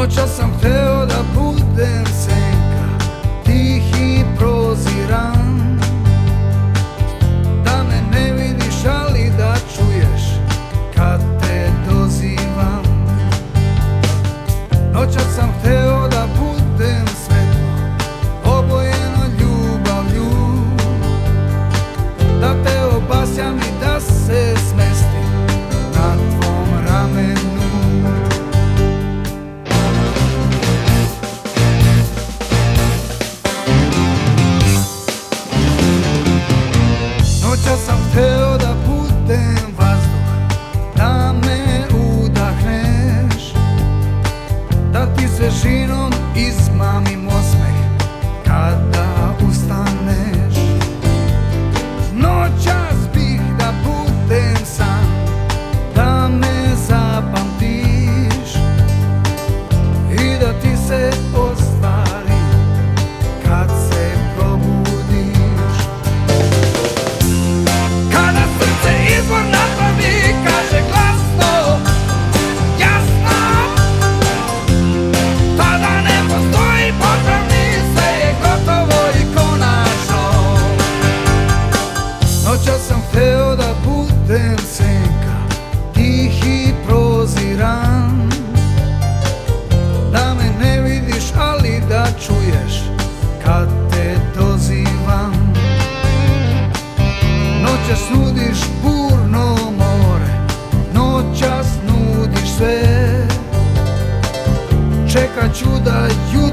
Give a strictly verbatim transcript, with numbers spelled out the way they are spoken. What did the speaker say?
Noćas sam hteo da budem senka, tih i proziran, da me ne vidiš, ali da čuješ kad te dozivam. Noćas sam hteo da budem svetlo, obojeno ljubavlju, da te obasjam i da se smestim na tvom ramenu. Noćas sam hteo da budem vazduh, da me udahneš, da ti svežinom izmamim osmeh kada ustaneš. Noćas bih da budem san, da me zapamtiš i da ti se ostvari kad se probudiš. Kada srce izvor napravi, kaže glasno, jasno, tada ne postoji popravni, sve je gotovo i konačno. Noćas sam hteo da budem senka, tih i proziran, da me ne vidiš, ali da čuješ kad te dozivam. Noćas nudiš burno more, noćas nudiš sve, čekat ću da ju